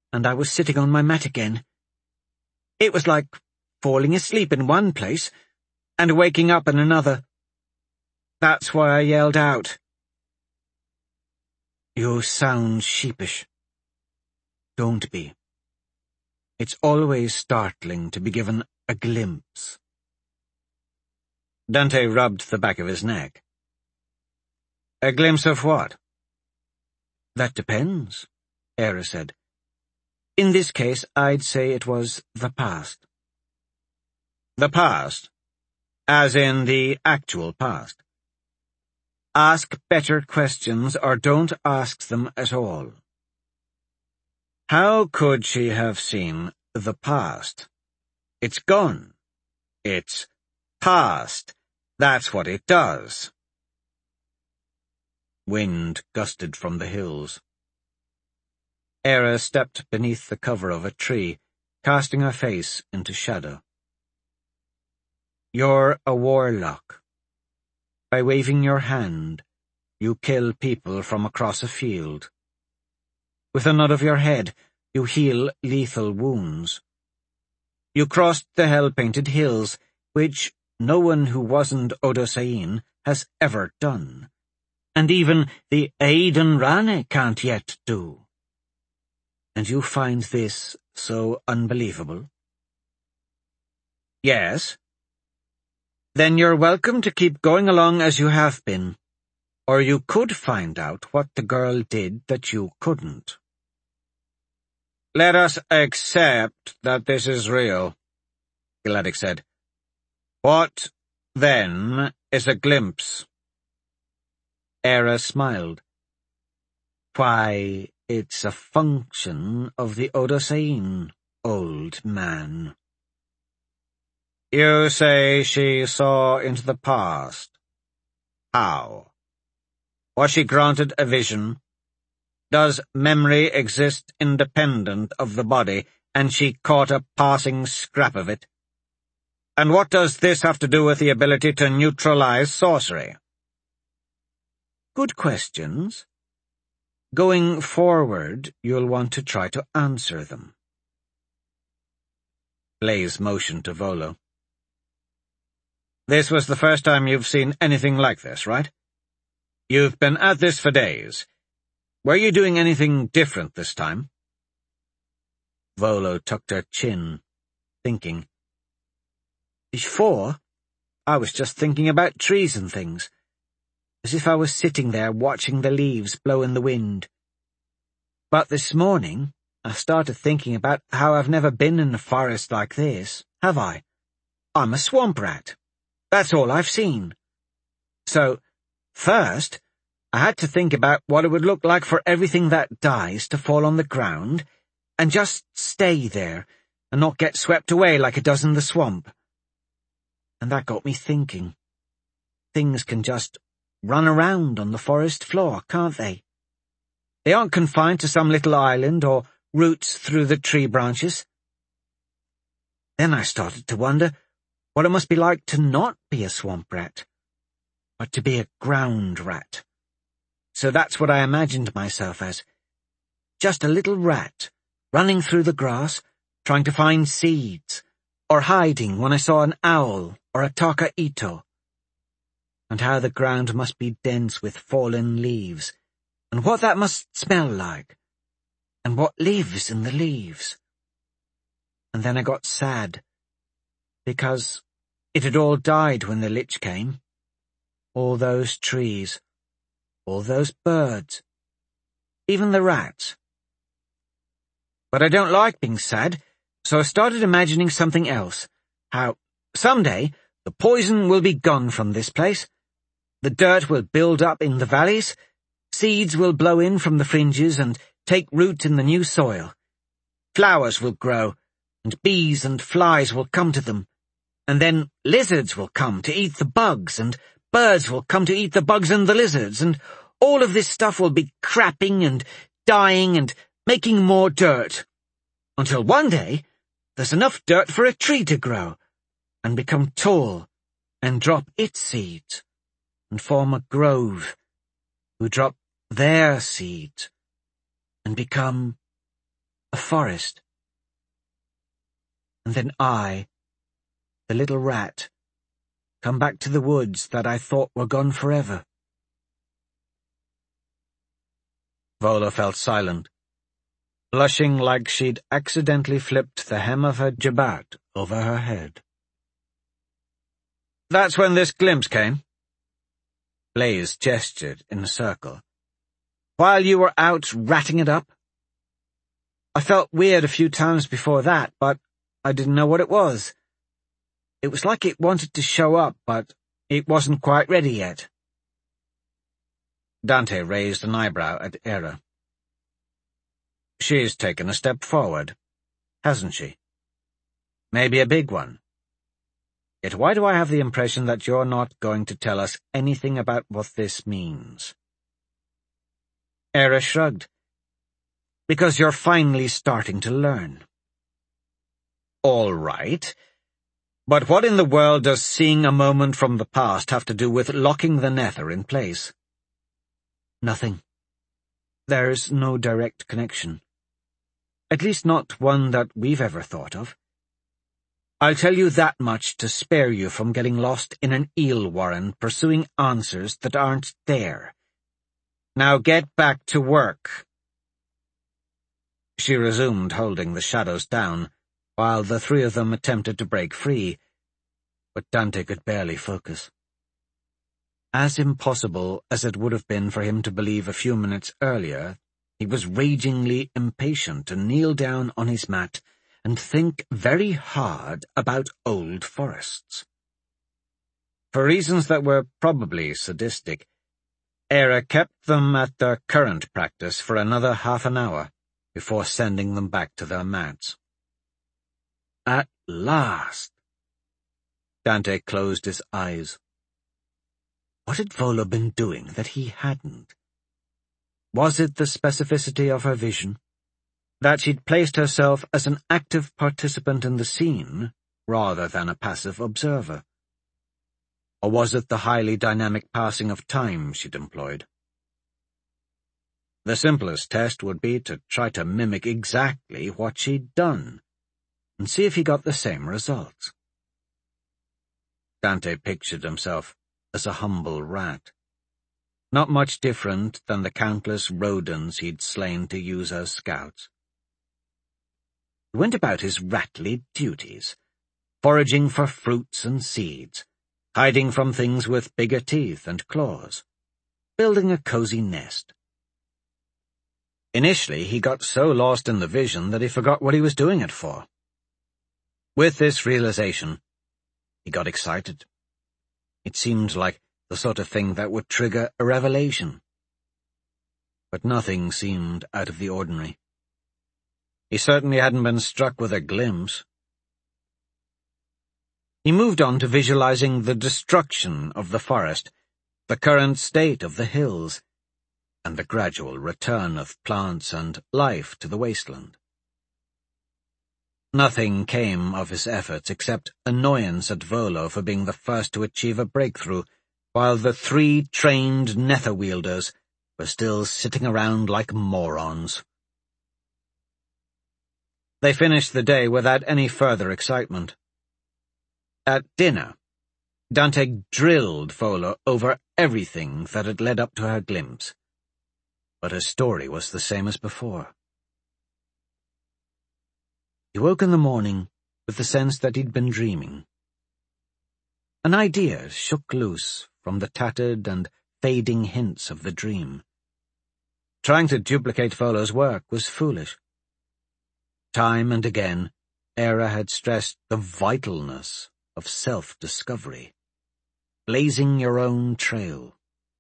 and I was sitting on my mat again. It was like falling asleep in one place and waking up in another. That's why I yelled out. You sound sheepish. Don't be. It's always startling to be given a glimpse. Dante rubbed the back of his neck. A glimpse of what? That depends, Era said. In this case, I'd say it was the past. The past? As in the actual past? Ask better questions or don't ask them at all. How could she have seen the past? It's gone. It's past. That's what it does. Wind gusted from the hills. Era stepped beneath the cover of a tree, casting her face into shadow. You're a warlock. By waving your hand, you kill people from across a field. With a nod of your head, you heal lethal wounds. You crossed the hell-painted hills, which no one who wasn't Odosain has ever done, and even the Aiden Rane can't yet do. And you find this so unbelievable? Yes. Then you're welcome to keep going along as you have been, or you could find out what the girl did that you couldn't. Let us accept that this is real, Giladic said. What, then, is a glimpse? Era smiled. Why, it's a function of the Odosain, old man. You say she saw into the past. How? Was she granted a vision? Does memory exist independent of the body, and she caught a passing scrap of it? And what does this have to do with the ability to neutralize sorcery? Good questions. Going forward, you'll want to try to answer them. Blaze motioned to Volo. This was the first time you've seen anything like this, right? You've been at this for days. Were you doing anything different this time? Volo tucked her chin, thinking. Before, I was just thinking about trees and things, as if I was sitting there watching the leaves blow in the wind. But this morning, I started thinking about how I've never been in a forest like this, have I? I'm a swamp rat. That's all I've seen. So, first, I had to think about what it would look like for everything that dies to fall on the ground and just stay there and not get swept away like it does in the swamp. And that got me thinking. Things can just run around on the forest floor, can't they? They aren't confined to some little island or roots through the tree branches. Then I started to wonder what it must be like to not be a swamp rat, but to be a ground rat. So that's what I imagined myself as. Just a little rat, running through the grass, trying to find seeds, or hiding when I saw an owl or a taka ito. And how the ground must be dense with fallen leaves, and what that must smell like, and what lives in the leaves. And then I got sad, because it had all died when the Lich came. All those trees, all those birds, even the rats. But I don't like being sad, so I started imagining something else. How, someday, the poison will be gone from this place. The dirt will build up in the valleys. Seeds will blow in from the fringes and take root in the new soil. Flowers will grow, and bees and flies will come to them. And then lizards will come to eat the bugs, and birds will come to eat the bugs and the lizards, and all of this stuff will be crapping and dying and making more dirt. Until one day, there's enough dirt for a tree to grow, and become tall, and drop its seeds, and form a grove, who drop their seeds, and become a forest. And then I, the little rat, come back to the woods that I thought were gone forever. Vola felt silent, blushing like she'd accidentally flipped the hem of her jabot over her head. "That's when this glimpse came?" Blaze gestured in a circle. "While you were out ratting it up? I felt weird a few times before that, but I didn't know what it was. It was like it wanted to show up, but it wasn't quite ready yet." Dante raised an eyebrow at Era. "She's taken a step forward, hasn't she? Maybe a big one. Yet why do I have the impression that you're not going to tell us anything about what this means?" Era shrugged. "Because you're finally starting to learn." "All right. But what in the world does seeing a moment from the past have to do with locking the Nether in place?" "Nothing. There's no direct connection. At least not one that we've ever thought of. I'll tell you that much to spare you from getting lost in an eel warren pursuing answers that aren't there. Now get back to work." She resumed holding the shadows down, while the three of them attempted to break free, but Dante could barely focus. As impossible as it would have been for him to believe a few minutes earlier, he was ragingly impatient to kneel down on his mat and think very hard about old forests. For reasons that were probably sadistic, Era kept them at their current practice for another half an hour before sending them back to their mats. At last! Dante closed his eyes. What had Vola been doing that he hadn't? Was it the specificity of her vision? That she'd placed herself as an active participant in the scene, rather than a passive observer? Or was it the highly dynamic passing of time she'd employed? The simplest test would be to try to mimic exactly what she'd done, and see if he got the same results. Dante pictured himself as a humble rat, not much different than the countless rodents he'd slain to use as scouts. He went about his ratly duties, foraging for fruits and seeds, hiding from things with bigger teeth and claws, building a cozy nest. Initially, he got so lost in the vision that he forgot what he was doing it for. With this realization, he got excited. It seemed like the sort of thing that would trigger a revelation. But nothing seemed out of the ordinary. He certainly hadn't been struck with a glimpse. He moved on to visualizing the destruction of the forest, the current state of the hills, and the gradual return of plants and life to the wasteland. Nothing came of his efforts except annoyance at Volo for being the first to achieve a breakthrough, while the three trained nether-wielders were still sitting around like morons. They finished the day without any further excitement. At dinner, Dante drilled Volo over everything that had led up to her glimpse, but her story was the same as before. He woke in the morning with the sense that he'd been dreaming. An idea shook loose from the tattered and fading hints of the dream. Trying to duplicate Volo's work was foolish. Time and again, Era had stressed the vitalness of self-discovery, blazing your own trail.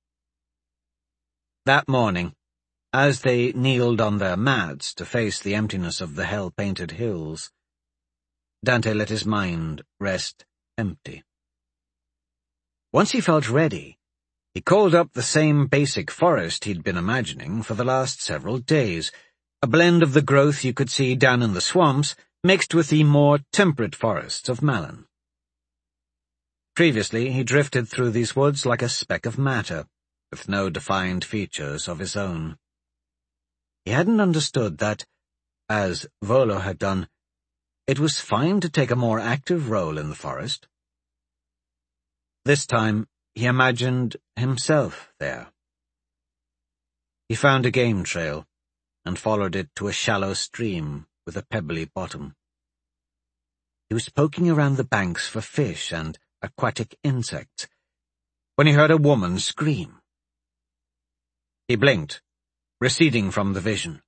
That morning, as they kneeled on their mats to face the emptiness of the hell-painted hills, Dante let his mind rest empty. Once he felt ready, he called up the same basic forest he'd been imagining for the last several days, a blend of the growth you could see down in the swamps mixed with the more temperate forests of Malyn. Previously, he drifted through these woods like a speck of matter, with no defined features of his own. He hadn't understood that, as Volo had done, it was fine to take a more active role in the forest. This time, he imagined himself there. He found a game trail and followed it to a shallow stream with a pebbly bottom. He was poking around the banks for fish and aquatic insects when he heard a woman scream. He blinked, receding from the vision.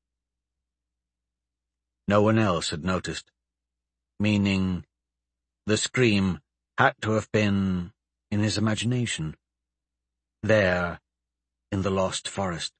No one else had noticed, meaning the scream had to have been in his imagination, there in the lost forest.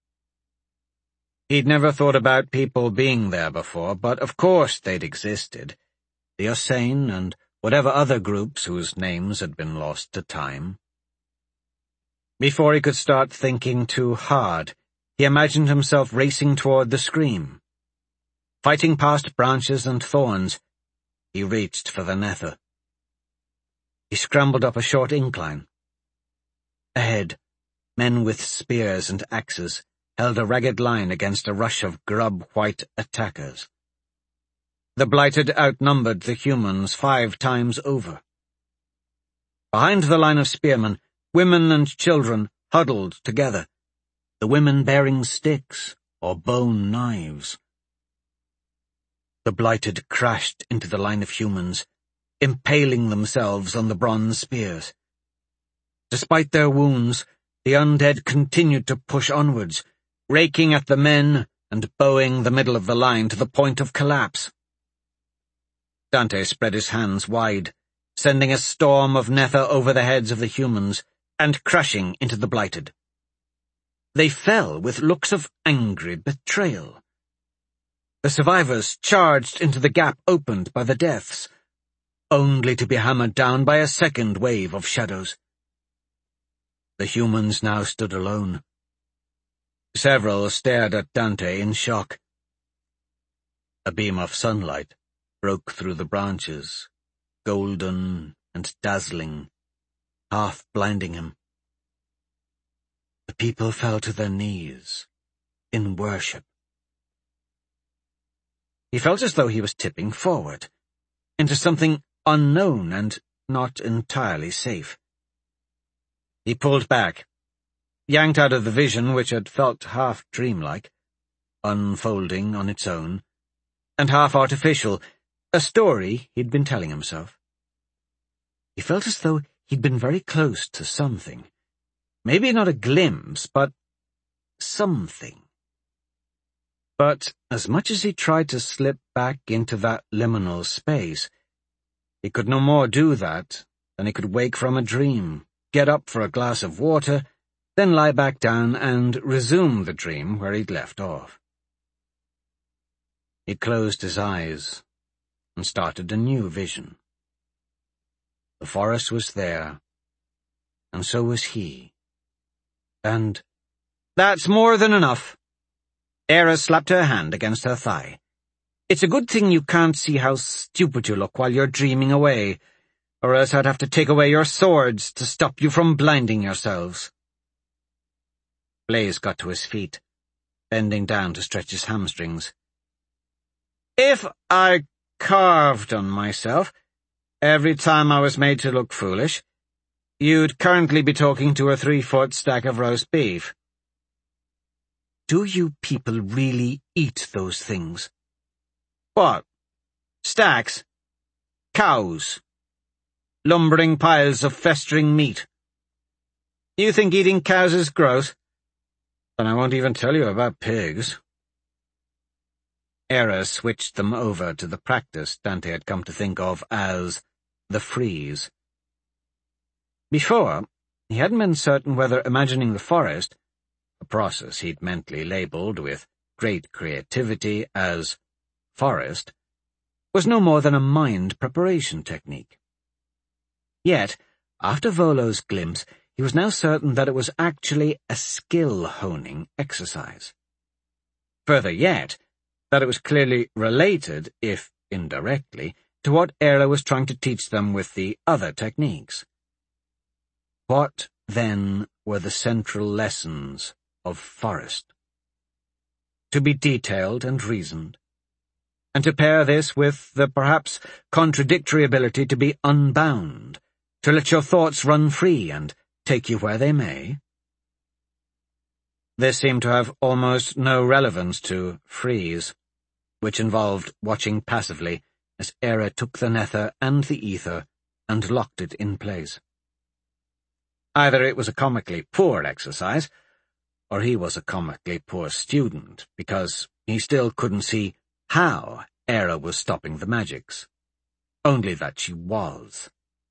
He'd never thought about people being there before, but of course they'd existed. The Ursane and whatever other groups whose names had been lost to time. Before he could start thinking too hard, he imagined himself racing toward the scream. Fighting past branches and thorns, he reached for the nether. He scrambled up a short incline. Ahead, men with spears and axes held a ragged line against a rush of grub-white attackers. The Blighted outnumbered the humans 5 times over. Behind the line of spearmen, women and children huddled together, the women bearing sticks or bone knives. The Blighted crashed into the line of humans, impaling themselves on the bronze spears. Despite their wounds, the undead continued to push onwards, raking at the men and bowing the middle of the line to the point of collapse. Dante spread his hands wide, sending a storm of nether over the heads of the humans and crashing into the Blighted. They fell with looks of angry betrayal. The survivors charged into the gap opened by the deaths, only to be hammered down by a second wave of shadows. The humans now stood alone. Several stared at Dante in shock. A beam of sunlight broke through the branches, golden and dazzling, half blinding him. The people fell to their knees, in worship. He felt as though he was tipping forward, into something unknown and not entirely safe. He pulled back, yanked out of the vision which had felt half dreamlike, unfolding on its own, and half artificial, a story he'd been telling himself. He felt as though he'd been very close to something. Maybe not a glimpse, but something. But as much as he tried to slip back into that liminal space, he could no more do that than he could wake from a dream, get up for a glass of water, then lie back down and resume the dream where he'd left off. He closed his eyes and started a new vision. The forest was there, and so was he. And, "That's more than enough." Era slapped her hand against her thigh. "It's a good thing you can't see how stupid you look while you're dreaming away, or else I'd have to take away your swords to stop you from blinding yourselves." Blaze got to his feet, bending down to stretch his hamstrings. "If I carved on myself every time I was made to look foolish, you'd currently be talking to a 3-foot stack of roast beef." "Do you people really eat those things?" "What? Stacks? Cows? Lumbering piles of festering meat? You think eating cows is gross? Then I won't even tell you about pigs." Era switched them over to the practice Dante had come to think of as the freeze. Before, he hadn't been certain whether imagining the forest, a process he'd mentally labelled with great creativity as forest, was no more than a mind preparation technique. Yet, after Volo's glimpse, he was now certain that it was actually a skill-honing exercise. Further yet, that it was clearly related, if indirectly, to what Era was trying to teach them with the other techniques. What, then, were the central lessons of forest? To be detailed and reasoned, and to pair this with the perhaps contradictory ability to be unbound, to let your thoughts run free and take you where they may? This seemed to have almost no relevance to freeze, which involved watching passively as Era took the nether and the ether and locked it in place. Either it was a comically poor exercise, or he was a comically poor student, because he still couldn't see how Era was stopping the magics. Only that she was.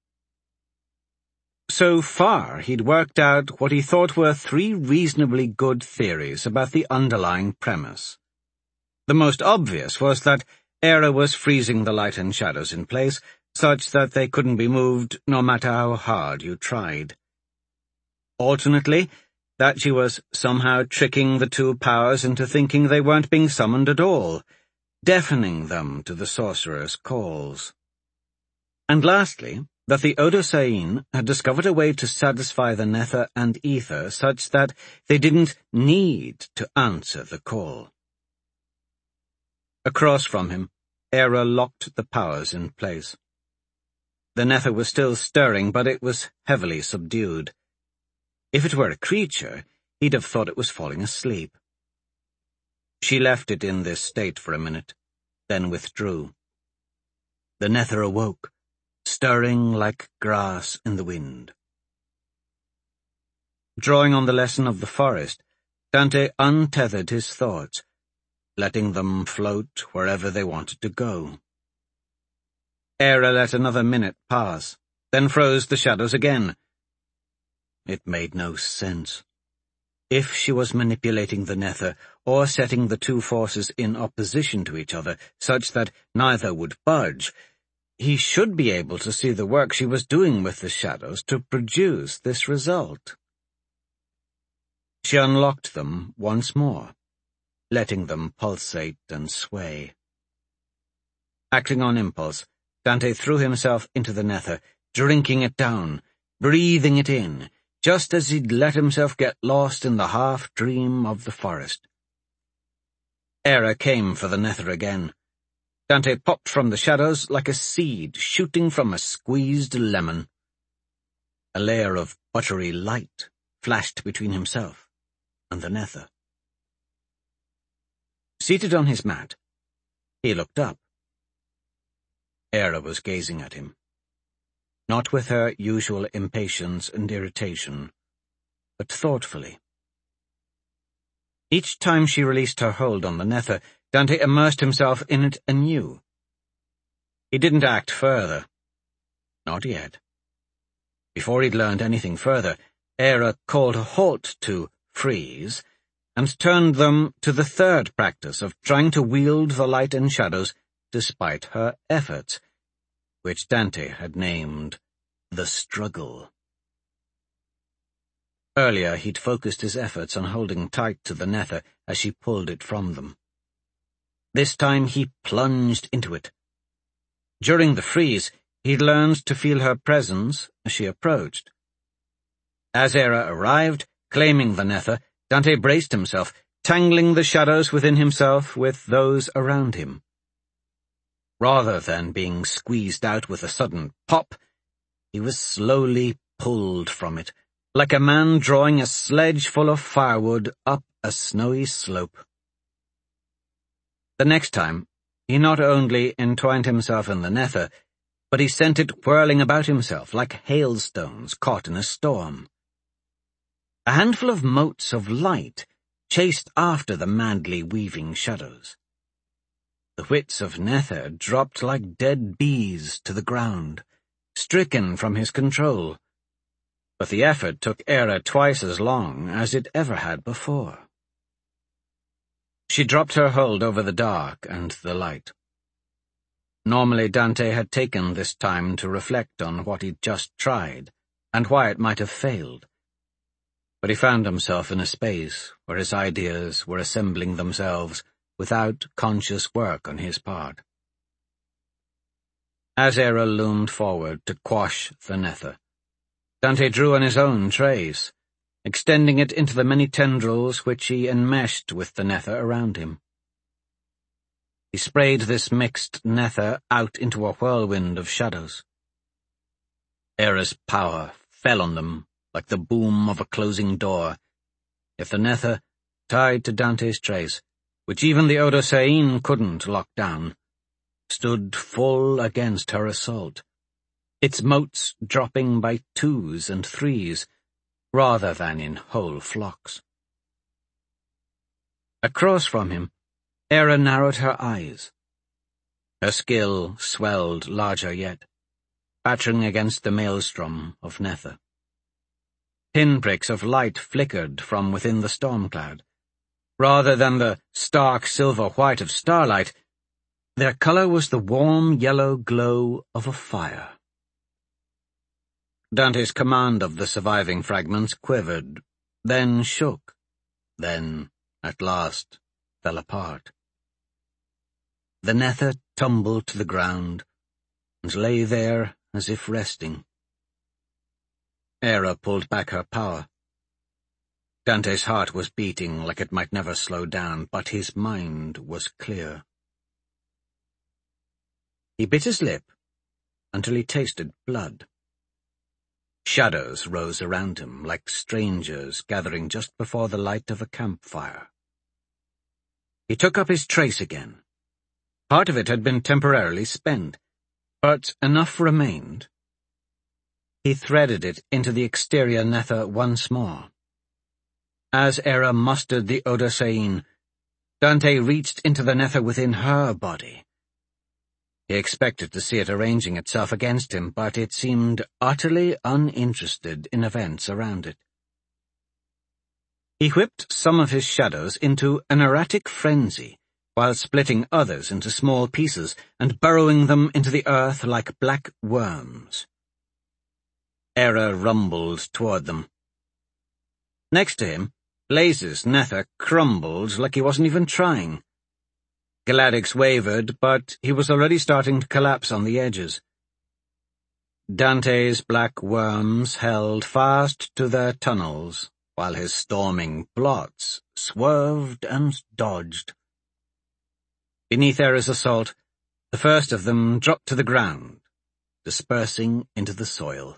So far, he'd worked out what he thought were 3 reasonably good theories about the underlying premise. The most obvious was that Era was freezing the light and shadows in place, such that they couldn't be moved no matter how hard you tried. Alternately, that she was somehow tricking the 2 powers into thinking they weren't being summoned at all, deafening them to the sorcerer's calls. And lastly, that the Odosain had discovered a way to satisfy the nether and ether such that they didn't need to answer the call. Across from him, Era locked the powers in place. The nether was still stirring, but it was heavily subdued. If it were a creature, he'd have thought it was falling asleep. She left it in this state for a minute, then withdrew. The nether awoke, stirring like grass in the wind. Drawing on the lesson of the forest, Dante untethered his thoughts, letting them float wherever they wanted to go. Era let another minute pass, then froze the shadows again. It made no sense. If she was manipulating the nether, or setting the 2 forces in opposition to each other, such that neither would budge, he should be able to see the work she was doing with the shadows to produce this result. She unlocked them once more, letting them pulsate and sway. Acting on impulse, Dante threw himself into the nether, drinking it down, breathing it in, just as he'd let himself get lost in the half-dream of the forest. Era came for the nether again. Dante popped from the shadows like a seed shooting from a squeezed lemon. A layer of buttery light flashed between himself and the nether. Seated on his mat, he looked up. Era was gazing at him, not with her usual impatience and irritation, but thoughtfully. Each time she released her hold on the nether, Dante immersed himself in it anew. He didn't act further. Not yet. Before he'd learned anything further, Era called a halt to freeze, and turned them to the 3rd practice of trying to wield the light and shadows despite her efforts, which Dante had named the struggle. Earlier he'd focused his efforts on holding tight to the nether as she pulled it from them. This time he plunged into it. During the freeze, he'd learned to feel her presence as she approached. As Era arrived, claiming the nether, Dante braced himself, tangling the shadows within himself with those around him. Rather than being squeezed out with a sudden pop, he was slowly pulled from it, like a man drawing a sledge full of firewood up a snowy slope. The next time, he not only entwined himself in the nether, but he sent it whirling about himself like hailstones caught in a storm. A handful of motes of light chased after the madly weaving shadows. The whits of nether dropped like dead bees to the ground, stricken from his control, but the effort took Era twice as long as it ever had before. She dropped her hold over the dark and the light. Normally Dante had taken this time to reflect on what he'd just tried, and why it might have failed. But he found himself in a space where his ideas were assembling themselves without conscious work on his part. As Era loomed forward to quash the nether, Dante drew on his own trace, extending it into the many tendrils which he enmeshed with the nether around him. He sprayed this mixed nether out into a whirlwind of shadows. Era's power fell on them like the boom of a closing door. If the nether, tied to Dante's trace, which even the Odosain couldn't lock down, stood full against her assault, its motes dropping by twos and threes, rather than in whole flocks. Across from him, Era narrowed her eyes. Her skill swelled larger yet, battering against the maelstrom of nether. Pinpricks of light flickered from within the storm cloud. Rather than the stark silver-white of starlight, their color was the warm yellow glow of a fire. Dante's command of the surviving fragments quivered, then shook, then, at last, fell apart. The nether tumbled to the ground and lay there as if resting. Era pulled back her power. Dante's heart was beating like it might never slow down, but his mind was clear. He bit his lip until he tasted blood. Shadows rose around him like strangers gathering just before the light of a campfire. He took up his trace again. Part of it had been temporarily spent, but enough remained. He threaded it into the exterior nether once more. As Era mustered the Odosain, Dante reached into the nether within her body. He expected to see it arranging itself against him, but it seemed utterly uninterested in events around it. He whipped some of his shadows into an erratic frenzy, while splitting others into small pieces and burrowing them into the earth like black worms. Era rumbled toward them. Next to him, Blaze's nether crumbled like he wasn't even trying. Galadix wavered, but he was already starting to collapse on the edges. Dante's black worms held fast to their tunnels, while his storming blots swerved and dodged. Beneath Era's assault, the first of them dropped to the ground, dispersing into the soil.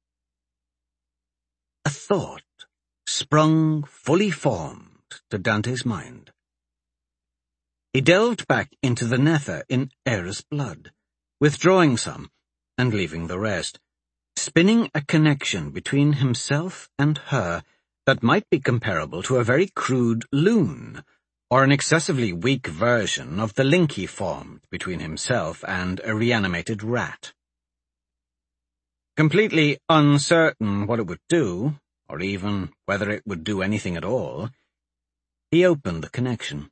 A thought sprung fully formed to Dante's mind. He delved back into the nether in Era's blood, withdrawing some and leaving the rest, spinning a connection between himself and her that might be comparable to a very crude loon, or an excessively weak version of the link he formed between himself and a reanimated rat. Completely uncertain what it would do, or even whether it would do anything at all, he opened the connection.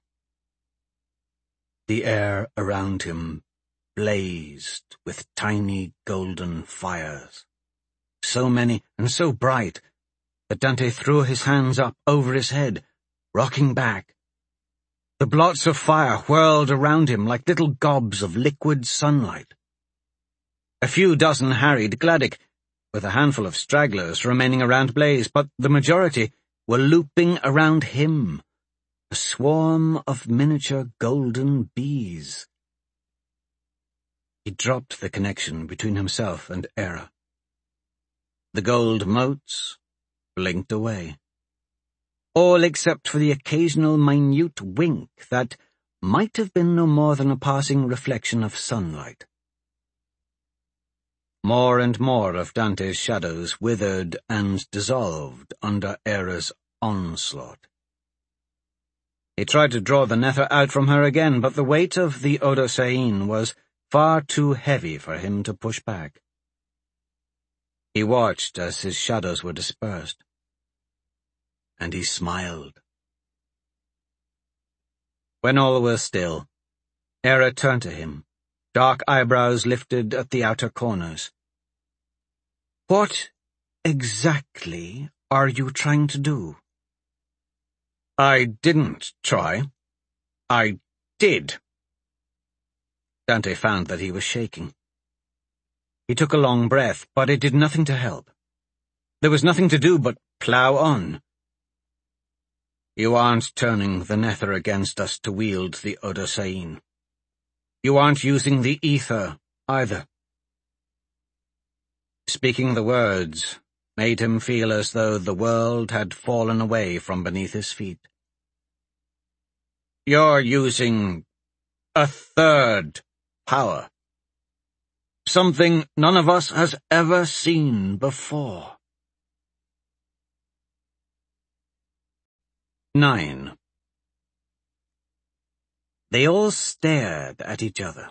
The air around him blazed with tiny golden fires, so many and so bright that Dante threw his hands up over his head, rocking back. The blots of fire whirled around him like little gobs of liquid sunlight. A few dozen harried Gladdick, with a handful of stragglers remaining around Blaze, but the majority were looping around him, a swarm of miniature golden bees. He dropped the connection between himself and Era. The gold motes blinked away, all except for the occasional minute wink that might have been no more than a passing reflection of sunlight. More and more of Dante's shadows withered and dissolved under Era's onslaught. He tried to draw the nether out from her again, but the weight of the Odosain was far too heavy for him to push back. He watched as his shadows were dispersed, and he smiled. When all was still, Era turned to him, dark eyebrows lifted at the outer corners. "What exactly are you trying to do?" "I didn't try. I did." Dante found that he was shaking. He took a long breath, but it did nothing to help. There was nothing to do but plough on. "You aren't turning the nether against us to wield the Odosain. You aren't using the ether, either." Speaking the words made him feel as though the world had fallen away from beneath his feet. "You're using a third power. Something none of us has ever seen before." 9. They all stared at each other.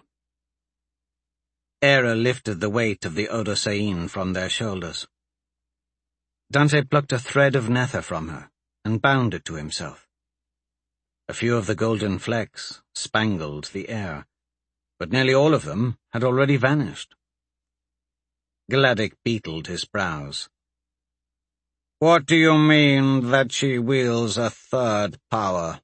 Era lifted the weight of the Odosain from their shoulders. Dante plucked a thread of nether from her and bound it to himself. A few of the golden flecks spangled the air, but nearly all of them had already vanished. Gladych beetled his brows. "What do you mean that she wields a third power?"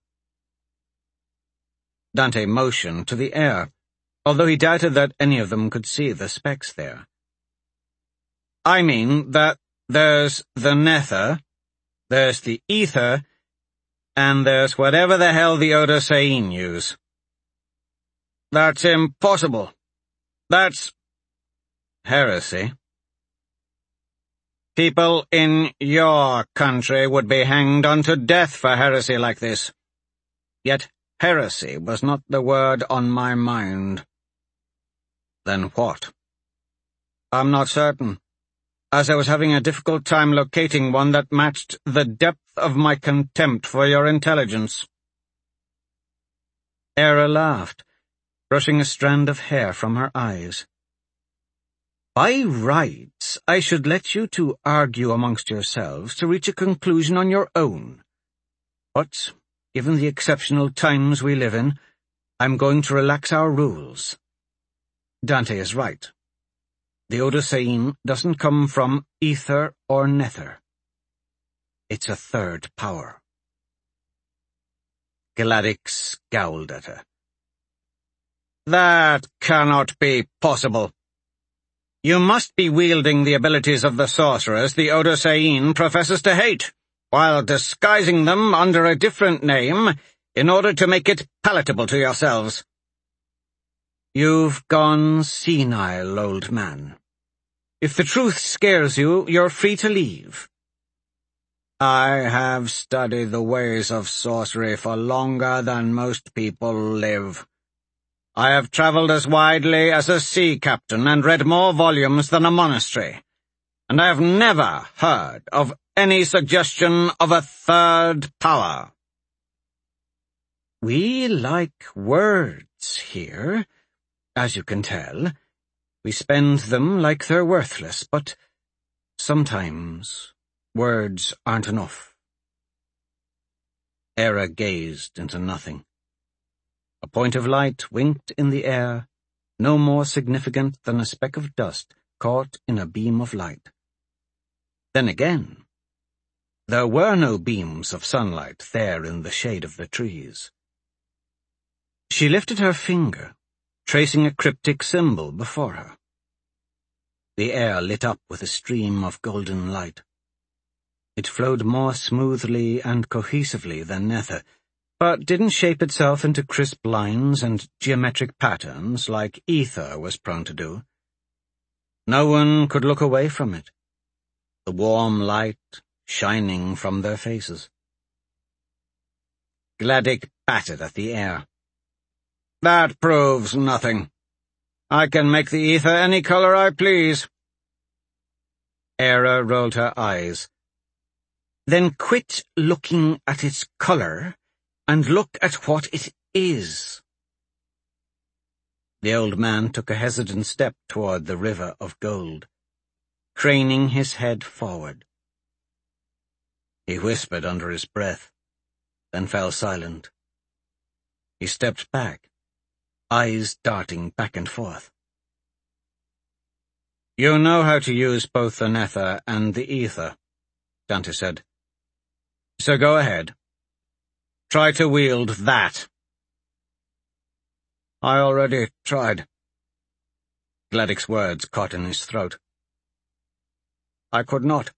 Dante motioned to the air, although he doubted that any of them could see the specks there. "I mean that there's the nether, there's the ether, and there's whatever the hell the Odosain use." "That's impossible. That's heresy. People in your country would be hanged unto death for heresy like this. Yet heresy was not the word on my mind." "Then what?" "I'm not certain, as I was having a difficult time locating one that matched the depth of my contempt for your intelligence." Era laughed, brushing a strand of hair from her eyes. "By rights, I should let you two argue amongst yourselves to reach a conclusion on your own. But, given the exceptional times we live in, I'm going to relax our rules. Dante is right. The Odosain doesn't come from ether or nether. It's a third power." Gladych scowled at her. "That cannot be possible. You must be wielding the abilities of the sorcerers the Odosain professes to hate, while disguising them under a different name in order to make it palatable to yourselves." "You've gone senile, old man. If the truth scares you, you're free to leave." "I have studied the ways of sorcery for longer than most people live. I have traveled as widely as a sea captain and read more volumes than a monastery, and I have never heard of any suggestion of a third power." "We like words here, as you can tell. We spend them like they're worthless, but sometimes words aren't enough." Era gazed into nothing. A point of light winked in the air, no more significant than a speck of dust caught in a beam of light. Then again, there were no beams of sunlight there in the shade of the trees. She lifted her finger, tracing a cryptic symbol before her. The air lit up with a stream of golden light. It flowed more smoothly and cohesively than nether, but didn't shape itself into crisp lines and geometric patterns like ether was prone to do. No one could look away from it, the warm light shining from their faces. Gladych battered at the air. "That proves nothing. I can make the ether any color I please." Era rolled her eyes. "Then quit looking at its color and look at what it is." The old man took a hesitant step toward the river of gold, craning his head forward. He whispered under his breath, then fell silent. He stepped back, eyes darting back and forth. "You know how to use both the nether and the ether," Dante said. "So go ahead. Try to wield that." "I already tried." Gladych's words caught in his throat. "I could not."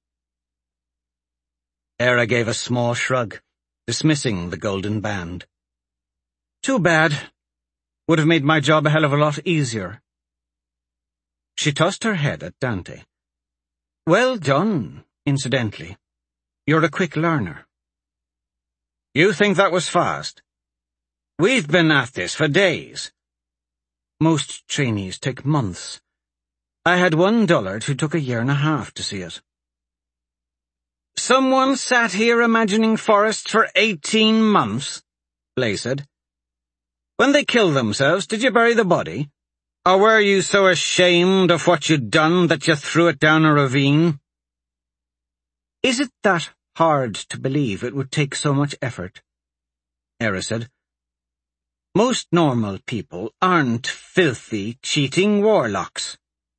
Era gave a small shrug, dismissing the golden band. "Too bad. Would have made my job a hell of a lot easier. She tossed her head at Dante. Well done, incidentally. You're a quick learner. You think that was fast? We've been at this for days. Most trainees take months. I had one dullard who took 1.5 years to see it. Someone sat here imagining forests for 18 months, Blaise said. When they killed themselves, did you bury the body? Or were you so ashamed of what you'd done that you threw it down a ravine? Is it that hard to believe it would take so much effort? Era said. Most normal people aren't filthy, cheating warlocks.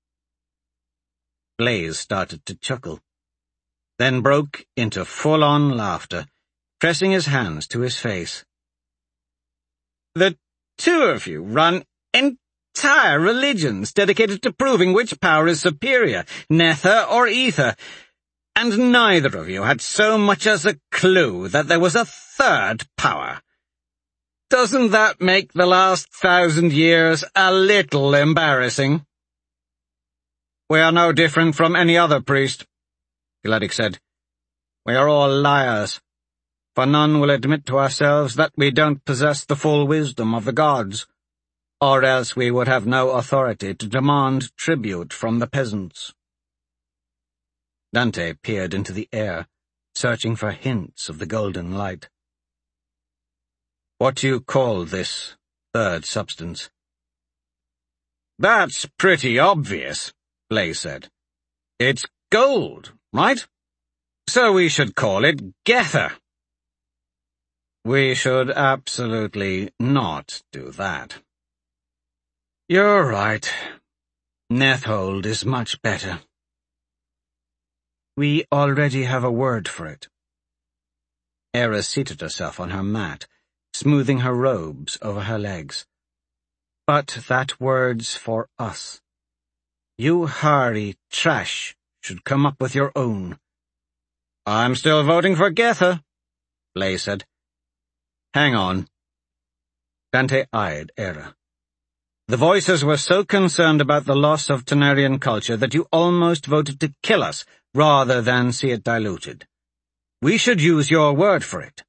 Blaise started to chuckle, then broke into full-on laughter, pressing his hands to his face. The two of you run entire religions dedicated to proving which power is superior, Nether or Ether, and neither of you had so much as a clue that there was a third power. Doesn't that make the last 1,000 years a little embarrassing? We are no different from any other priest, Gladych said. We are all liars, for none will admit to ourselves that we don't possess the full wisdom of the gods, or else we would have no authority to demand tribute from the peasants. Dante peered into the air, searching for hints of the golden light. What do you call this third substance? That's pretty obvious, Blaise said. It's gold, right? So we should call it Gether. We should absolutely not do that. You're right. Nethold is much better. We already have a word for it. Era seated herself on her mat, smoothing her robes over her legs. But that word's for us. You Hari trash should come up with your own. I'm still voting for Gether, Blaise said. Hang on. Dante eyed Era. The voices were so concerned about the loss of Tanarian culture that you almost voted to kill us rather than see it diluted. We should use your word for it.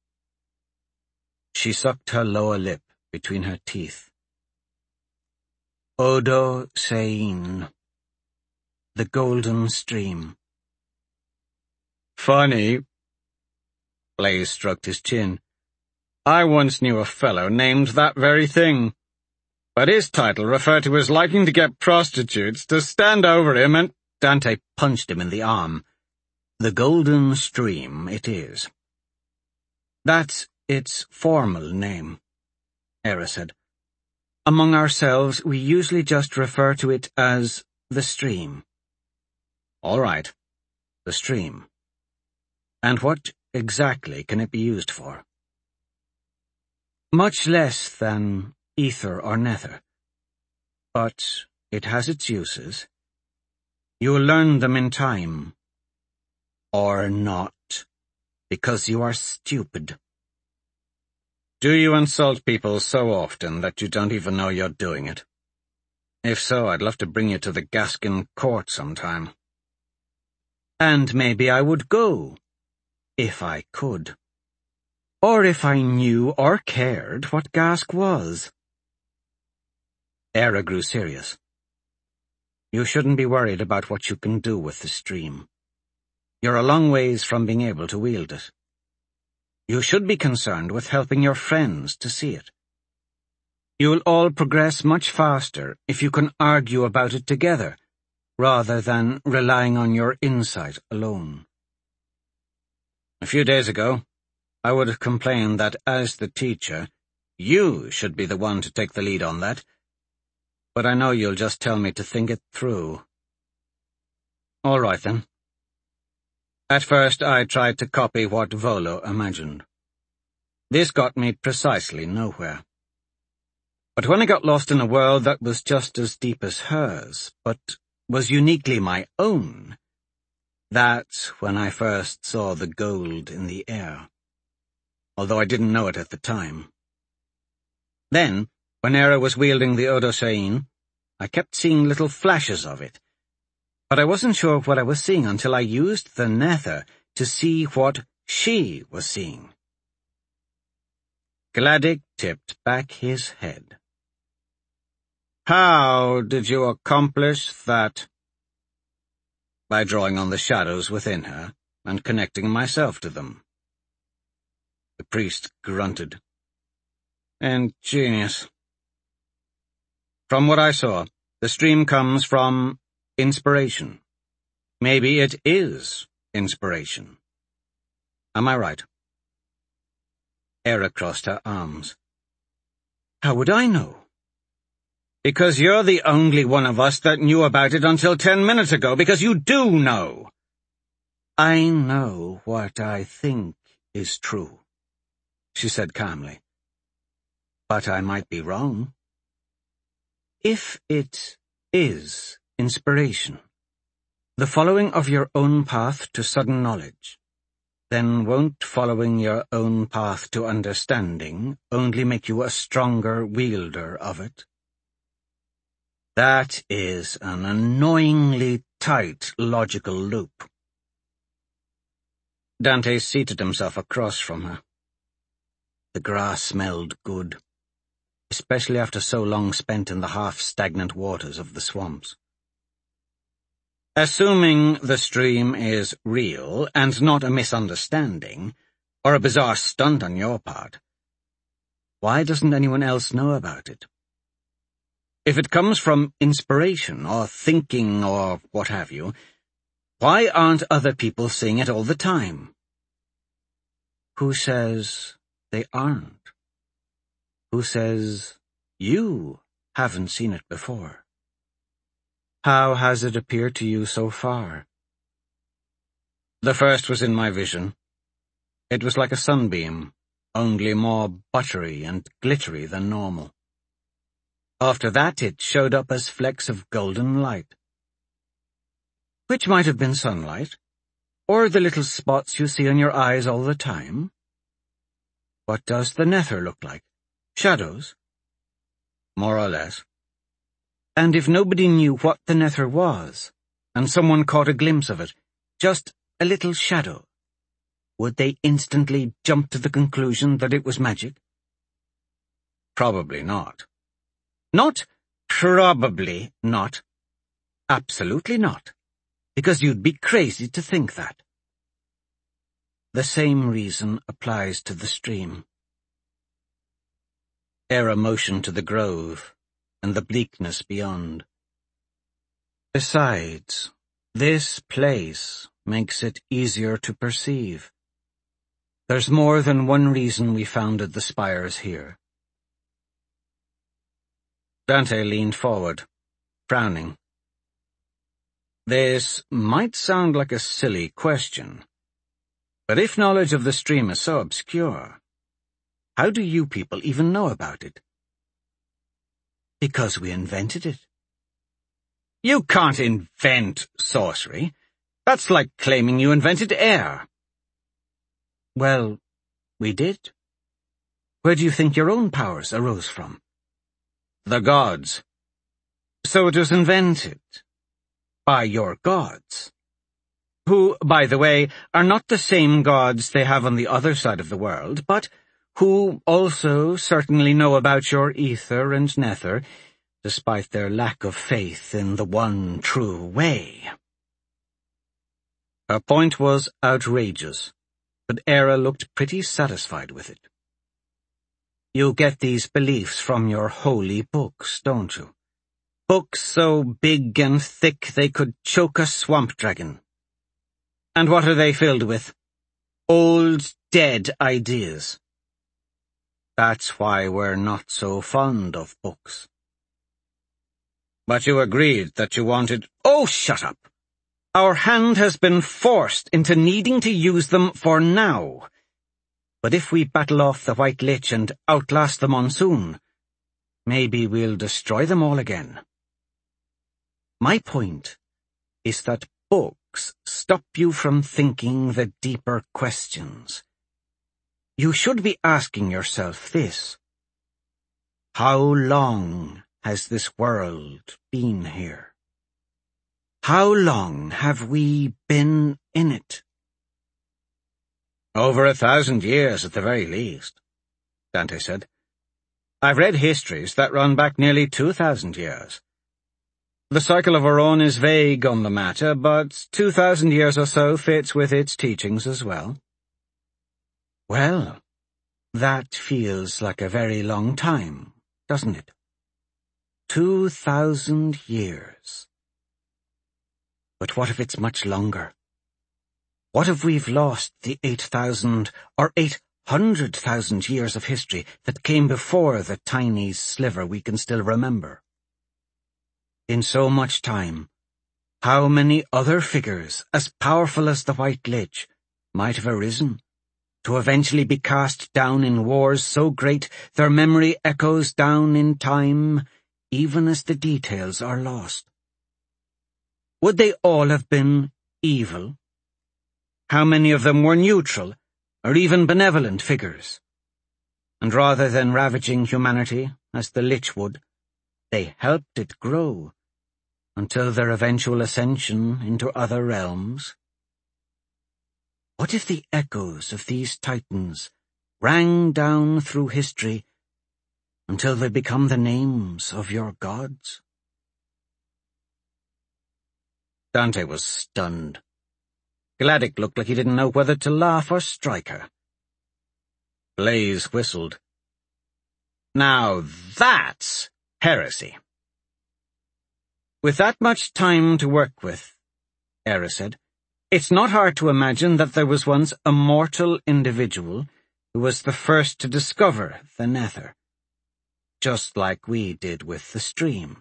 She sucked her lower lip between her teeth. Odo Sein. The Golden Stream. Funny. Blaise stroked his chin. I once knew a fellow named that very thing. But his title referred to his liking to get prostitutes to stand over him and— Dante punched him in the arm. The Golden Stream it is. That's its formal name, Era said. Among ourselves, we usually just refer to it as the stream. All right, the stream. And what exactly can it be used for? Much less than Ether or Nether. But it has its uses. You'll learn them in time. Or not, because you are stupid. Do you insult people so often that you don't even know you're doing it? If so, I'd love to bring you to the Gaskin court sometime. And maybe I would go, if I could. Or if I knew or cared what Gask was. Era grew serious. You shouldn't be worried about what you can do with the stream. You're a long ways from being able to wield it. You should be concerned with helping your friends to see it. You'll all progress much faster if you can argue about it together, rather than relying on your insight alone. A few days ago, I would have complained that as the teacher, you should be the one to take the lead on that, but I know you'll just tell me to think it through. All right, then. At first, I tried to copy what Volo imagined. This got me precisely nowhere. But when I got lost in a world that was just as deep as hers, but was uniquely my own, that's when I first saw the gold in the air, although I didn't know it at the time. Then, When Era was wielding the Odosain, I kept seeing little flashes of it, but I wasn't sure what I was seeing until I used the Nether to see what she was seeing. Gladdick tipped back his head. How did you accomplish that? By drawing on the shadows within her and connecting myself to them. The priest grunted. Ingenious. From what I saw, the stream comes from inspiration. Maybe it is inspiration. Am I right? Era crossed her arms. How would I know? Because you're the only one of us that knew about it until 10 minutes ago, because you do know. I know what I think is true, she said calmly. But I might be wrong. If it is inspiration, the following of your own path to sudden knowledge, then won't following your own path to understanding only make you a stronger wielder of it? That is an annoyingly tight logical loop. Dante seated himself across from her. The grass smelled good, especially after so long spent in the half-stagnant waters of the swamps. Assuming the stream is real and not a misunderstanding, or a bizarre stunt on your part, why doesn't anyone else know about it? If it comes from inspiration or thinking or what have you, why aren't other people seeing it all the time? Who says they aren't? Who says you haven't seen it before? How has it appeared to you so far? The first was in my vision. It was like a sunbeam, only more buttery and glittery than normal. After that, it showed up as flecks of golden light, which might have been sunlight, or the little spots you see on your eyes all the time. What does the Nether look like? Shadows? More or less. And if nobody knew what the Nether was, and someone caught a glimpse of it, just a little shadow, would they instantly jump to the conclusion that it was magic? Probably not. Not probably not. Absolutely not. Because you'd be crazy to think that. The same reason applies to the stream. Era motioned to the grove and the bleakness beyond. Besides, this place makes it easier to perceive. There's more than one reason we founded the spires here. Dante leaned forward, frowning. This might sound like a silly question, but if knowledge of the stream is so obscure, how do you people even know about it? Because we invented it. You can't invent sorcery. That's like claiming you invented air. Well, we did. Where do you think your own powers arose from? The gods. So it was invented by your gods, who, by the way, are not the same gods they have on the other side of the world, but who also certainly know about your ether and nether, despite their lack of faith in the one true way. Her point was outrageous, but Era looked pretty satisfied with it. You get these beliefs from your holy books, don't you? Books so big and thick they could choke a swamp dragon. And what are they filled with? Old, dead ideas. That's why we're not so fond of books. But you agreed that you wanted— Oh, shut up! Our hand has been forced into needing to use them for now. But if we battle off the White Lich and outlast the monsoon, maybe we'll destroy them all again. My point is that books stop you from thinking the deeper questions. You should be asking yourself this: How long has this world been here? How long have we been in it? Over 1,000 years at the very least, Dante said. I've read histories that run back nearly 2,000 years. The cycle of our own is vague on the matter, but 2,000 years or so fits with its teachings as well. Well, that feels like a very long time, doesn't it? 2,000 years. But what if it's much longer? What if we've lost the 8,000 or 800,000 years of history that came before the tiny sliver we can still remember? In so much time, how many other figures, as powerful as the White Lich, might have arisen, to eventually be cast down in wars so great their memory echoes down in time, even as the details are lost? Would they all have been evil? How many of them were neutral, or even benevolent figures? And rather than ravaging humanity, as the Lich would, they helped it grow, until their eventual ascension into other realms? What if the echoes of these titans rang down through history until they become the names of your gods? Dante was stunned. Gladdock looked like he didn't know whether to laugh or strike her. Blaze whistled. Now that's heresy. With that much time to work with, Era said, it's not hard to imagine that there was once a mortal individual who was the first to discover the Nether, just like we did with the stream.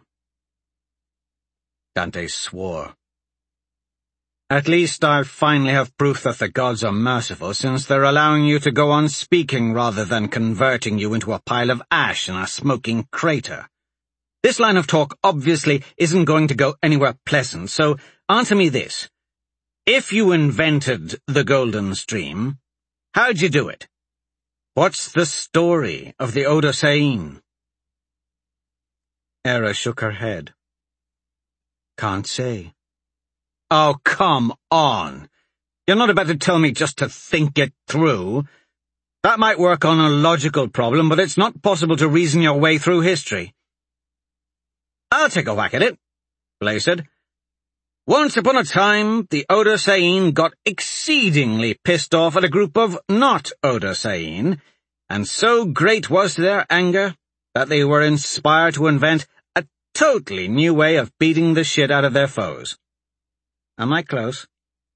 Dante swore. At least I'll finally have proof that the gods are merciful, since they're allowing you to go on speaking rather than converting you into a pile of ash in a smoking crater. This line of talk obviously isn't going to go anywhere pleasant, so answer me this. If you invented the Golden Stream, how'd you do it? What's the story of the Odosain? Era shook her head. Can't say. Oh, come on. You're not about to tell me just to think it through. That might work on a logical problem, but it's not possible to reason your way through history. I'll take a whack at it, Blaze said. Once upon a time, the Odosain got exceedingly pissed off at a group of not Odosain, and so great was their anger that they were inspired to invent a totally new way of beating the shit out of their foes. Am I close?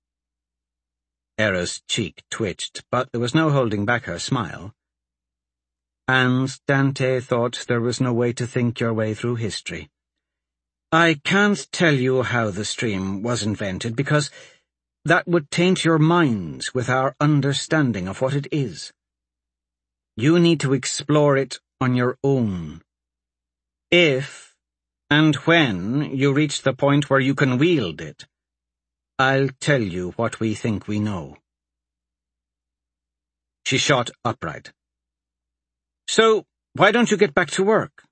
Era's cheek twitched, but there was no holding back her smile. And Dante thought there was no way to think your way through history. I can't tell you how the stream was invented, because that would taint your minds with our understanding of what it is. You need to explore it on your own. If and when you reach the point where you can wield it, I'll tell you what we think we know. She shot upright. So, why don't you get back to work?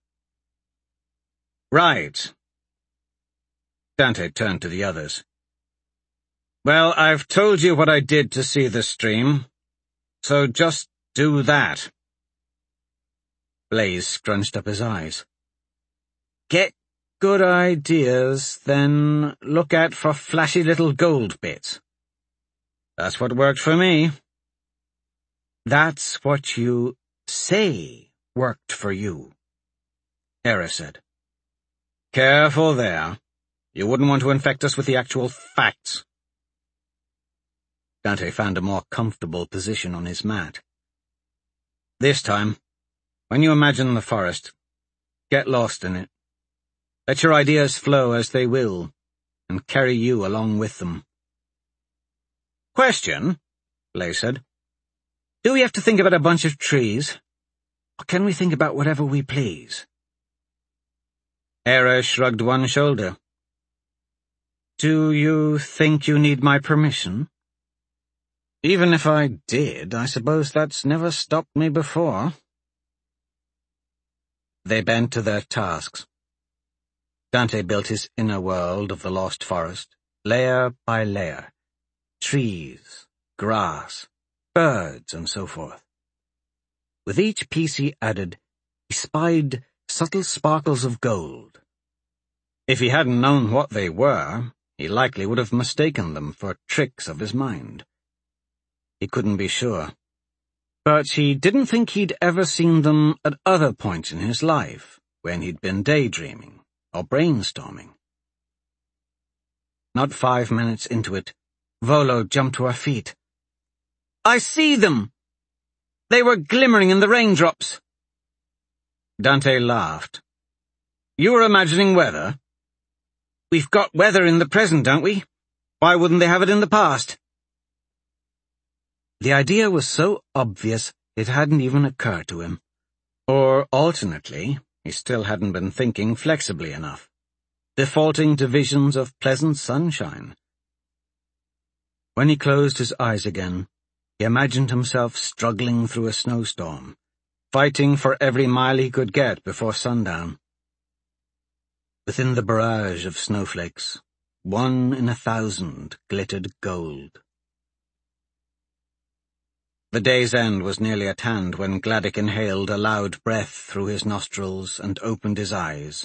Right. Dante turned to the others. Well, I've told you what I did to see the stream, so just do that. Blaze scrunched up his eyes. Get good ideas, then look out for flashy little gold bits. That's what worked for me. That's what you say worked for you, Era said. Careful there. You wouldn't want to infect us with the actual facts. Dante found a more comfortable position on his mat. This time, when you imagine the forest, get lost in it. Let your ideas flow as they will, and carry you along with them. Question, Blaze said. Do we have to think about a bunch of trees? Or can we think about whatever we please? Era shrugged one shoulder. Do you think you need my permission? Even if I did, I suppose that's never stopped me before. They bent to their tasks. Dante built his inner world of the lost forest, layer by layer. Trees, grass, birds, and so forth. With each piece he added, he spied subtle sparkles of gold. If he hadn't known what they were, he likely would have mistaken them for tricks of his mind. He couldn't be sure. But he didn't think he'd ever seen them at other points in his life, when he'd been daydreaming or brainstorming. Not 5 minutes into it, Volo jumped to her feet. "I see them! They were glimmering in the raindrops." Dante laughed. "You were imagining weather? We've got weather in the present, don't we? Why wouldn't they have it in the past?" The idea was so obvious it hadn't even occurred to him. Or, alternately, he still hadn't been thinking flexibly enough, defaulting to visions of pleasant sunshine. When he closed his eyes again, he imagined himself struggling through a snowstorm, fighting for every mile he could get before sundown. Within the barrage of snowflakes, 1 in 1,000 glittered gold. The day's end was nearly at hand when Gladdock inhaled a loud breath through his nostrils and opened his eyes.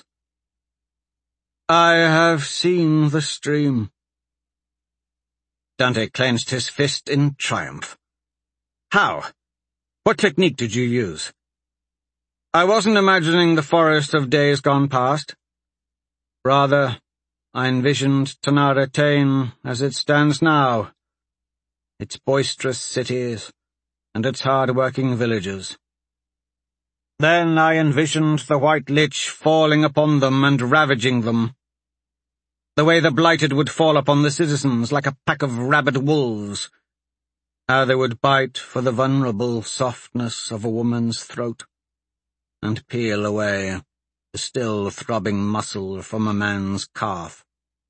"I have seen the stream." Dante clenched his fist in triumph. "How? What technique did you use?" "I wasn't imagining the forest of days gone past. Rather, I envisioned Tanara Tain as it stands now, its boisterous cities and its hard-working villagers. Then I envisioned the White Lich falling upon them and ravaging them, the way the Blighted would fall upon the citizens like a pack of rabid wolves, how they would bite for the vulnerable softness of a woman's throat, and peel away the still throbbing muscle from a man's calf.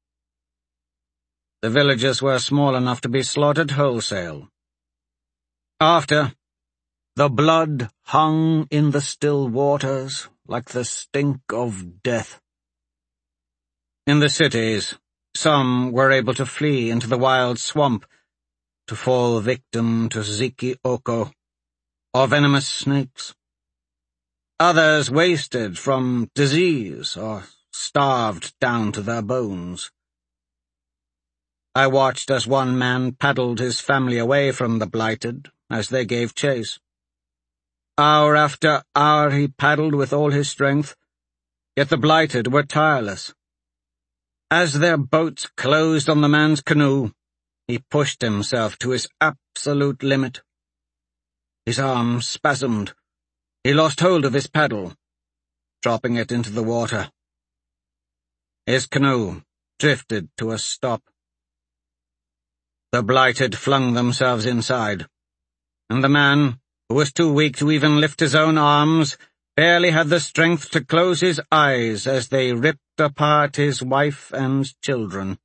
The villagers were small enough to be slaughtered wholesale. After, the blood hung in the still waters like the stink of death. In the cities, some were able to flee into the wild swamp, to fall victim to Ziki Oko, or venomous snakes. Others wasted from disease or starved down to their bones. I watched as one man paddled his family away from the Blighted as they gave chase. Hour after hour he paddled with all his strength, yet the Blighted were tireless. As their boats closed on the man's canoe, he pushed himself to his absolute limit. His arms spasmed. He lost hold of his paddle, dropping it into the water. His canoe drifted to a stop. The Blighted flung themselves inside, and the man, who was too weak to even lift his own arms, barely had the strength to close his eyes as they ripped apart his wife and children.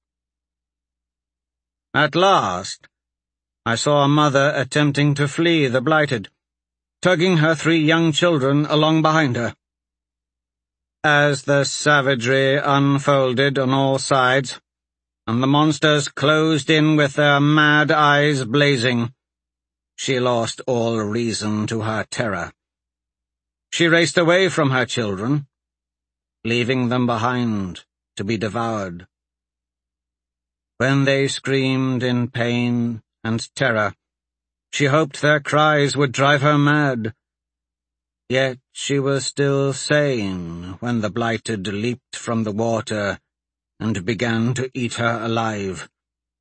At last, I saw a mother attempting to flee the Blighted, tugging her 3 young children along behind her. As the savagery unfolded on all sides, and the monsters closed in with their mad eyes blazing, she lost all reason to her terror. She raced away from her children, leaving them behind to be devoured. When they screamed in pain and terror, she hoped their cries would drive her mad. Yet she was still sane when the Blighted leaped from the water and began to eat her alive.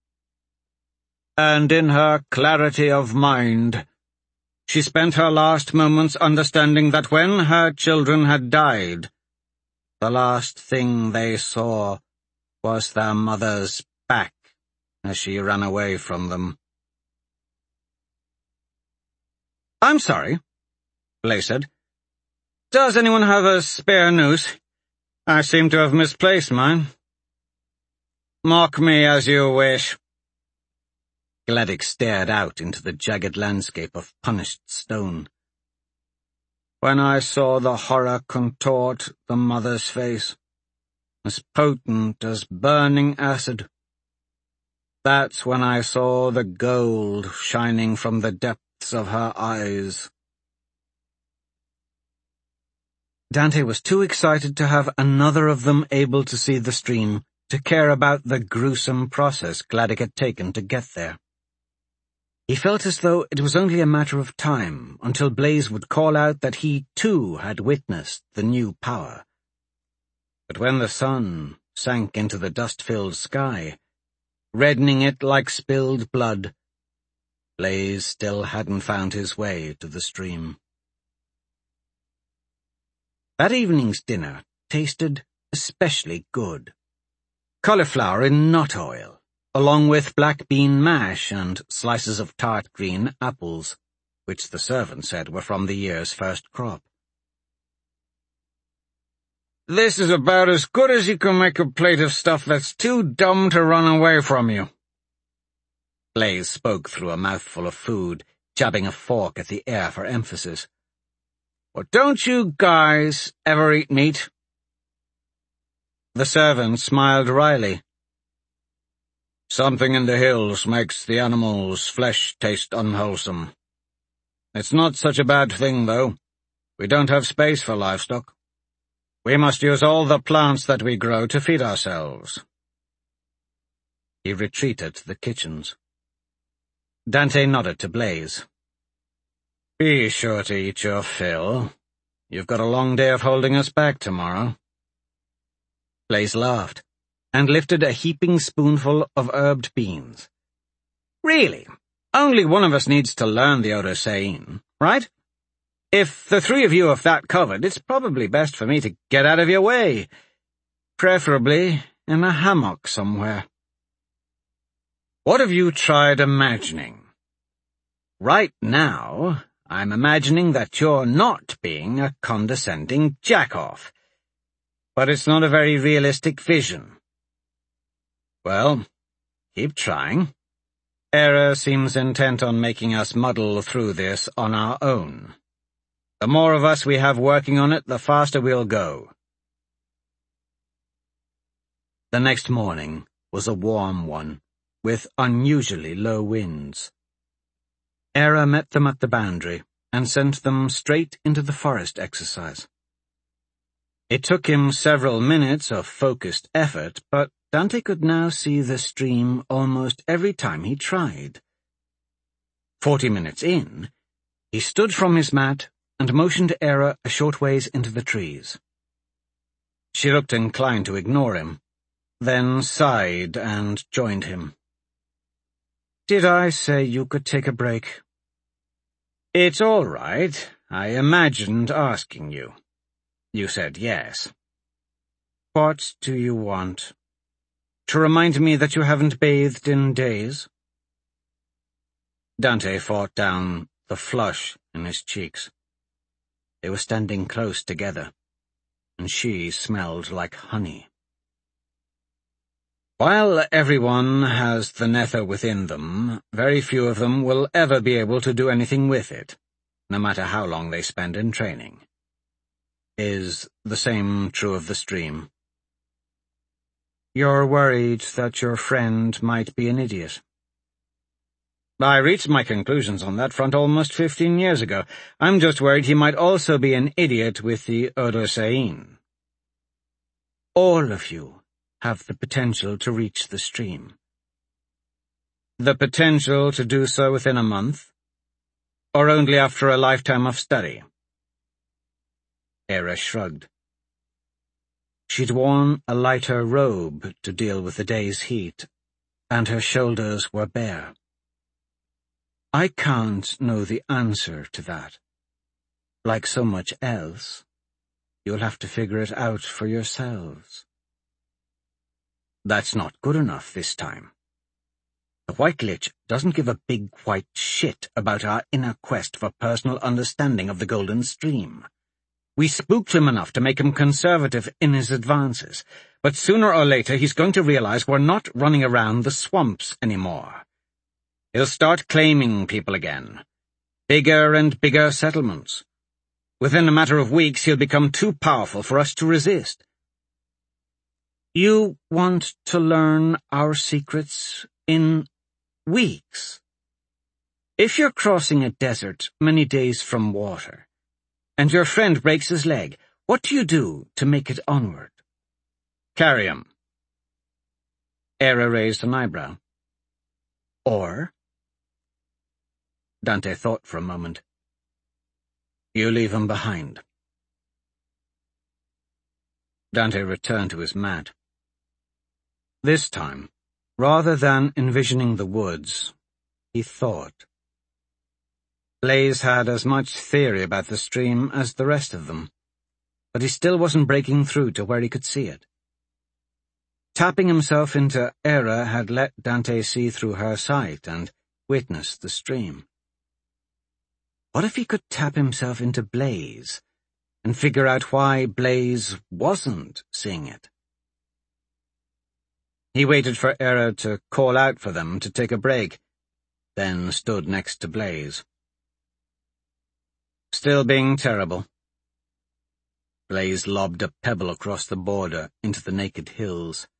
And in her clarity of mind, she spent her last moments understanding that when her children had died, the last thing they saw was their mother's back as she ran away from them. "I'm sorry," Blay said. "Does anyone have a spare noose? I seem to have misplaced mine." "Mock me as you wish." Gladdock stared out into the jagged landscape of punished stone. when I saw the horror contort the mother's face, as potent as burning acid. That's when I saw the gold shining from the depths of her eyes." Dante was too excited to have another of them able to see the stream to care about the gruesome process Gladdock had taken to get there. He felt as though it was only a matter of time until Blaze would call out that he too had witnessed the new power. But when the sun sank into the dust-filled sky, reddening it like spilled blood, Blaze still hadn't found his way to the stream. That evening's dinner tasted especially good. Cauliflower in nut oil, along with black bean mash and slices of tart green apples, which the servant said were from the year's first crop. "This is about as good as you can make a plate of stuff that's too dumb to run away from you." Blaze spoke through a mouthful of food, jabbing a fork at the air for emphasis. "Well, don't you guys ever eat meat?" The servant smiled wryly. "Something in the hills makes the animal's flesh taste unwholesome. It's not such a bad thing, though. We don't have space for livestock. We must use all the plants that we grow to feed ourselves." He retreated to the kitchens. Dante nodded to Blaze. "Be sure to eat your fill. You've got a long day of holding us back tomorrow." Blaze laughed, and lifted a heaping spoonful of herbed beans. "Really, only one of us needs to learn the Odosein, right? If the three of you have that covered, it's probably best for me to get out of your way, preferably in a hammock somewhere. What have you tried imagining?" "Right now, I'm imagining that you're not being a condescending jack-off. But it's not a very realistic vision." "Well, keep trying. Era seems intent on making us muddle through this on our own. The more of us we have working on it, the faster we'll go." The next morning was a warm one, with unusually low winds. Era met them at the boundary and sent them straight into the forest exercise. It took him several minutes of focused effort, but Dante could now see the stream almost every time he tried. 40 minutes in, he stood from his mat and motioned Era a short ways into the trees. She looked inclined to ignore him, then sighed and joined him. "Did I say you could take a break?" "It's all right. I imagined asking you. You said yes." "What do you want? To remind me that you haven't bathed in days?" Dante fought down the flush in his cheeks. They were standing close together, and she smelled like honey. "While everyone has the nether within them, very few of them will ever be able to do anything with it, no matter how long they spend in training. Is the same true of the stream?" "You're worried that your friend might be an idiot?" "I reached my conclusions on that front almost 15 years ago. I'm just worried he might also be an idiot with the Odosein." "All of you have the potential to reach the stream." "The potential to do so within a month? Or only after a lifetime of study?" Era shrugged. She'd worn a lighter robe to deal with the day's heat, and her shoulders were bare. "I can't know the answer to that. Like so much else, you'll have to figure it out for yourselves." "That's not good enough this time. The White Lich doesn't give a big white shit about our inner quest for personal understanding of the Golden Stream. We spooked him enough to make him conservative in his advances, but sooner or later he's going to realize we're not running around the swamps anymore. He'll start claiming people again. Bigger and bigger settlements. Within a matter of weeks, he'll become too powerful for us to resist. You want to learn our secrets in weeks? If you're crossing a desert many days from water, and your friend breaks his leg, what do you do to make it onward? Carry him. Era raised an eyebrow. Or? Dante thought for a moment. You leave him behind. Dante returned to his mat. This time, rather than envisioning the woods, he thought. Blaze had as much theory about the stream as the rest of them, but he still wasn't breaking through to where he could see it. Tapping himself into Era had let Dante see through her sight and witness the stream. What if he could tap himself into Blaze and figure out why Blaze wasn't seeing it? He waited for Era to call out for them to take a break, then stood next to Blaze. Still being terrible. Blaze lobbed a pebble across the border into the naked hills.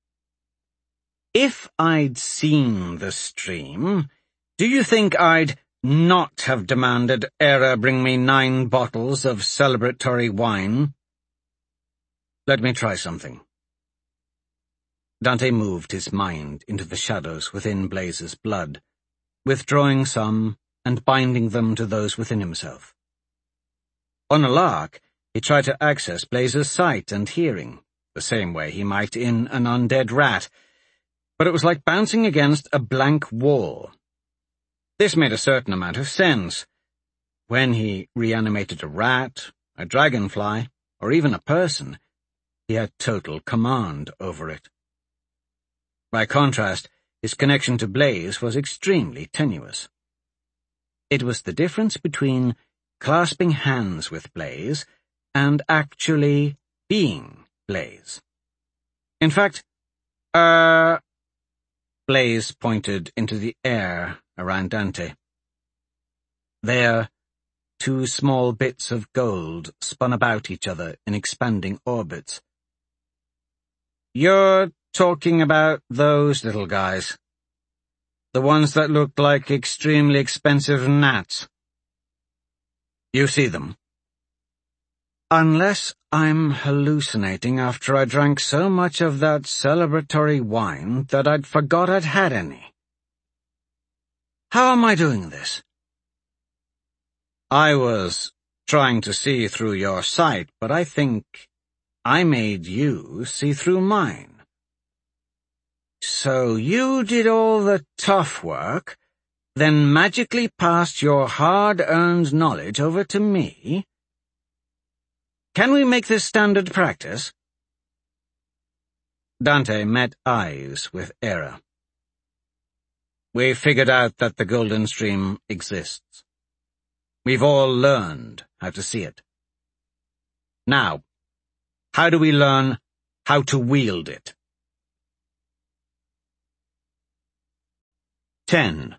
If I'd seen the stream, do you think I'd not have demanded Era bring me 9 bottles of celebratory wine? Let me try something. Dante moved his mind into the shadows within Blaze's blood, withdrawing some and binding them to those within himself. On a lark, he tried to access Blaze's sight and hearing, the same way he might in an undead rat, but it was like bouncing against a blank wall. This made a certain amount of sense. When he reanimated a rat, a dragonfly, or even a person, he had total command over it. By contrast, his connection to Blaze was extremely tenuous. It was the difference between clasping hands with Blaze and actually being Blaze. In fact, Blaze pointed into the air around Dante. There, 2 small bits of gold spun about each other in expanding orbits. You're talking about those little guys. The ones that looked like extremely expensive gnats. You see them? Unless I'm hallucinating after I drank so much of that celebratory wine that I'd forgot I'd had any. How am I doing this? I was trying to see through your sight, but I think I made you see through mine. So you did all the tough work, then magically passed your hard-earned knowledge over to me? Can we make this standard practice? Dante met eyes with Era. We figured out that the Golden Stream exists. We've all learned how to see it. Now, how do we learn how to wield it? 10.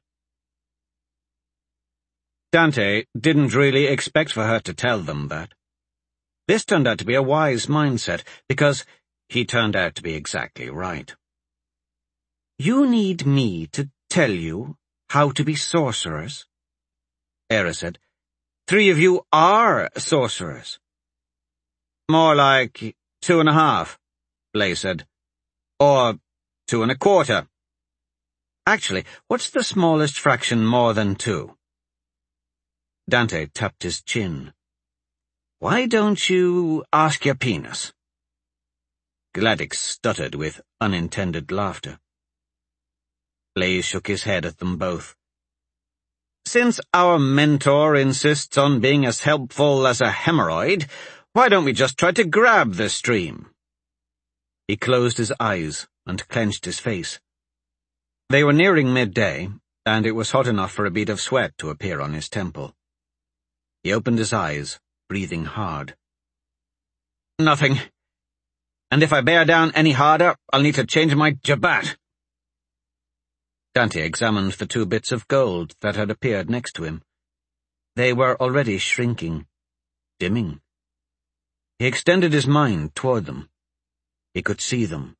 Dante didn't really expect for her to tell them that. This turned out to be a wise mindset, because he turned out to be exactly right. You need me to tell you how to be sorcerers? Era said. 3 of you are sorcerers. More like 2.5, Blaze said. Or 2 1/4. Actually, what's the smallest fraction more than 2? Dante tapped his chin. Why don't you ask your penis? Gladys stuttered with unintended laughter. Blaze shook his head at them both. Since our mentor insists on being as helpful as a hemorrhoid, why don't we just try to grab the stream? He closed his eyes and clenched his face. They were nearing midday, and it was hot enough for a bead of sweat to appear on his temple. He opened his eyes, breathing hard. Nothing. And if I bear down any harder, I'll need to change my jabat. Dante examined the 2 bits of gold that had appeared next to him. They were already shrinking. dimming. He extended his mind toward them. He could see them,